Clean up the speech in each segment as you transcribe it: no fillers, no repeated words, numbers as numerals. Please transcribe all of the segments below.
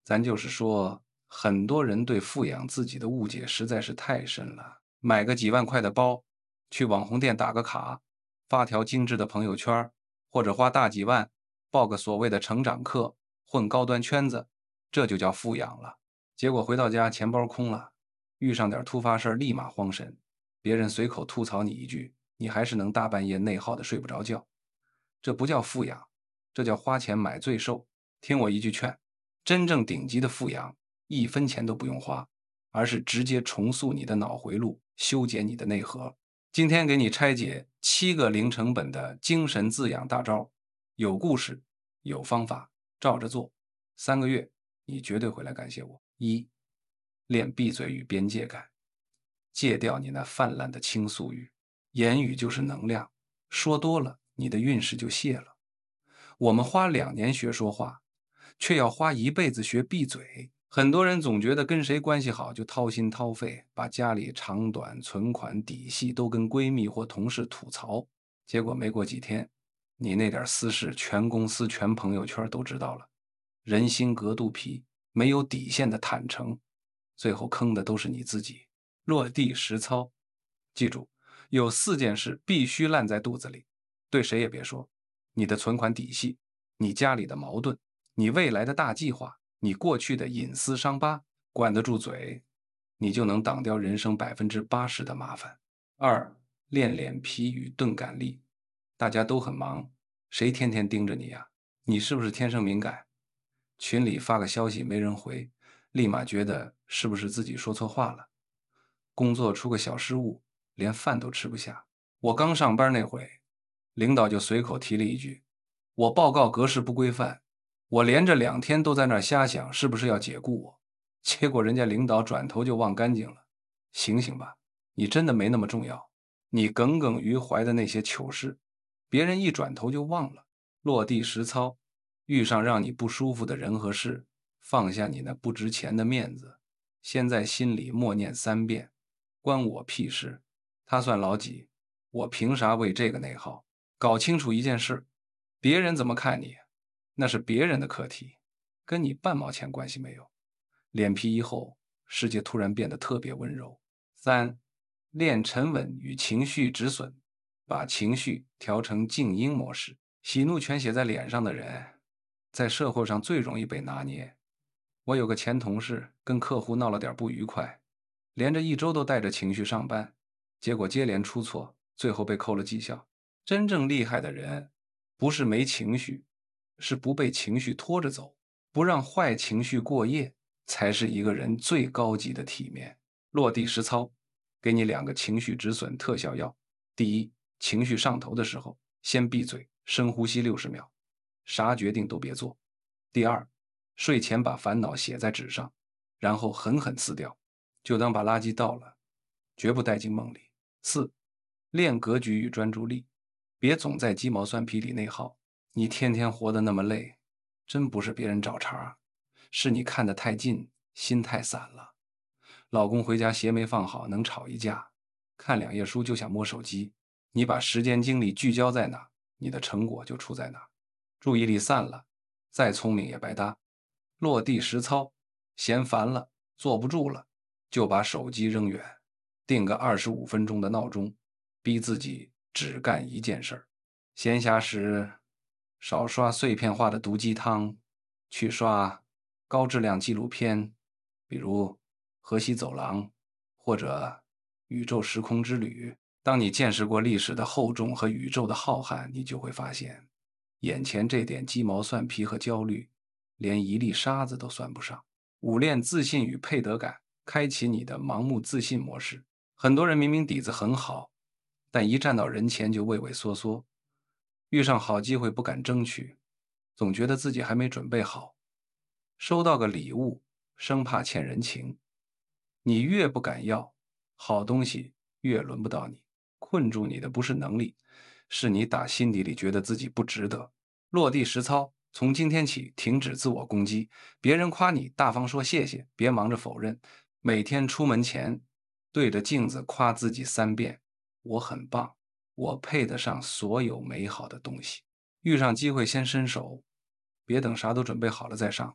咱就是说，很多人对富养自己的误解实在是太深了。买个几万块的包，去网红店打个卡，发条精致的朋友圈，或者花大几万报个所谓的成长课，混高端圈子，这就叫富养了。结果回到家钱包空了，遇上点突发事儿立马慌神，别人随口吐槽你一句，你还是能大半夜内耗的睡不着觉。这不叫富养，这叫花钱买罪受。听我一句劝，真正顶级的富养，一分钱都不用花，而是直接重塑你的脑回路，修剪你的内核。今天给你拆解7个零成本的精神自养大招，有故事，有方法，照着做，3个月，你绝对会来感谢我。一，练闭嘴与边界感，戒掉你那泛滥的倾诉语，言语就是能量，说多了，你的运势就泄了。我们花2年学说话，却要花一辈子学闭嘴。很多人总觉得跟谁关系好就掏心掏肺，把家里长短、存款、底细都跟闺蜜或同事吐槽，结果没过几天，你那点私事全公司、全朋友圈都知道了。人心隔肚皮，没有底线的坦诚，最后坑的都是你自己。落地实操，记住，有4件事必须烂在肚子里，对谁也别说。你的存款底细，你家里的矛盾，你未来的大计划，你过去的隐私伤疤，管得住嘴，你就能挡掉人生80%的麻烦。二，练脸皮与钝感力。大家都很忙，谁天天盯着你呀？你是不是天生敏感？群里发个消息没人回，立马觉得是不是自己说错话了？工作出个小失误，连饭都吃不下。我刚上班那会，领导就随口提了一句：“我报告格式不规范。”我连着2天都在那儿瞎想，是不是要解雇我？结果人家领导转头就忘干净了。醒醒吧，你真的没那么重要。你耿耿于怀的那些糗事，别人一转头就忘了。落地实操，遇上让你不舒服的人和事，放下你那不值钱的面子，先在心里默念3遍：关我屁事，他算老几？我凭啥为这个内耗？搞清楚一件事，别人怎么看你，那是别人的课题，跟你半毛钱关系没有。脸皮一厚，世界突然变得特别温柔。三，练沉稳与情绪止损，把情绪调成静音模式。喜怒全写在脸上的人，在社会上最容易被拿捏。我有个前同事跟客户闹了点不愉快，连着1周都带着情绪上班，结果接连出错，最后被扣了绩效。真正厉害的人，不是没情绪，是不被情绪拖着走，不让坏情绪过夜，才是一个人最高级的体面。落地实操，给你2个情绪止损特效药。第一，情绪上头的时候，先闭嘴，深呼吸60秒，啥决定都别做。第二，睡前把烦恼写在纸上，然后狠狠撕掉，就当把垃圾倒了，绝不带进梦里。四，练格局与专注力，别总在鸡毛蒜皮里内耗。你天天活得那么累，真不是别人找茬，是你看得太近，心太散了。老公回家鞋没放好，能吵一架；看2页书就想摸手机。你把时间精力聚焦在哪，你的成果就出在哪。注意力散了，再聪明也白搭。落地实操，嫌烦了，坐不住了，就把手机扔远，定个25分钟的闹钟，逼自己只干1件事儿。闲暇时少刷碎片化的毒鸡汤，去刷高质量纪录片，比如《河西走廊》或者《宇宙时空之旅》。当你见识过历史的厚重和宇宙的浩瀚，你就会发现，眼前这点鸡毛蒜皮和焦虑，连一粒沙子都算不上。5练自信与配得感，开启你的盲目自信模式。很多人明明底子很好，但一站到人前就畏畏缩缩，遇上好机会不敢争取，总觉得自己还没准备好。收到个礼物，生怕欠人情。你越不敢要，好东西越轮不到你。困住你的不是能力，是你打心底里觉得自己不值得。落地实操，从今天起停止自我攻击，别人夸你大方说谢谢，别忙着否认。每天出门前对着镜子夸自己3遍：我很棒，我配得上所有美好的东西。遇上机会先伸手，别等啥都准备好了再上。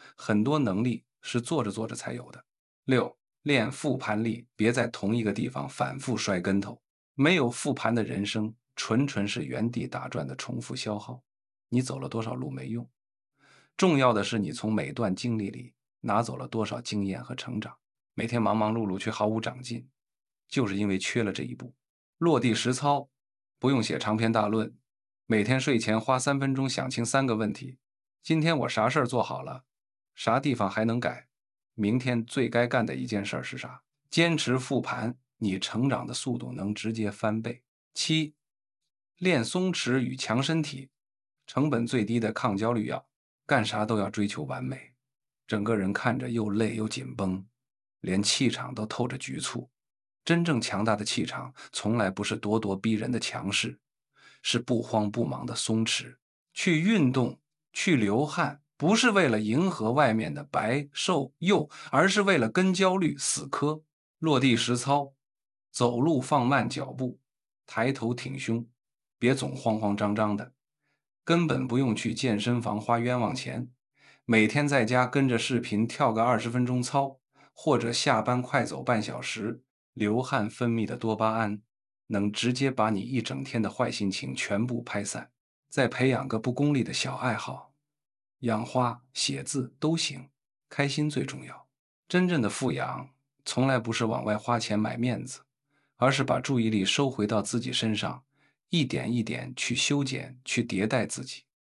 很多能力是做着做着才有的。六，练复盘力，别在同一个地方反复摔跟头。没有复盘的人生，纯纯是原地打转的重复消耗。你走了多少路没用，重要的是你从每段经历里拿走了多少经验和成长。每天忙忙碌碌却毫无长进，就是因为缺了这一步。落地实操，不用写长篇大论，每天睡前花3分钟想清3个问题：今天我啥事儿做好了，啥地方还能改，明天最该干的一件事是啥？坚持复盘，你成长的速度能直接翻倍。七，练松弛与强身体，成本最低的抗焦虑药。干啥都要追求完美，整个人看着又累又紧绷，连气场都透着局促。真正强大的气场，从来不是咄咄逼人的强势，是不慌不忙的松弛。去运动，去流汗，不是为了迎合外面的白瘦幼，而是为了跟焦虑死磕。落地实操，走路放慢脚步，抬头挺胸，别总慌慌张张的。根本不用去健身房花冤枉钱，每天在家跟着视频跳个20分钟操，或者下班快走半小时，流汗分泌的多巴胺能直接把你一整天的坏心情全部拍散。再培养个不功利的小爱好，养花、写字都行，开心最重要。真正的富养，从来不是往外花钱买面子，而是把注意力收回到自己身上，一点一点去修剪、去迭代自己。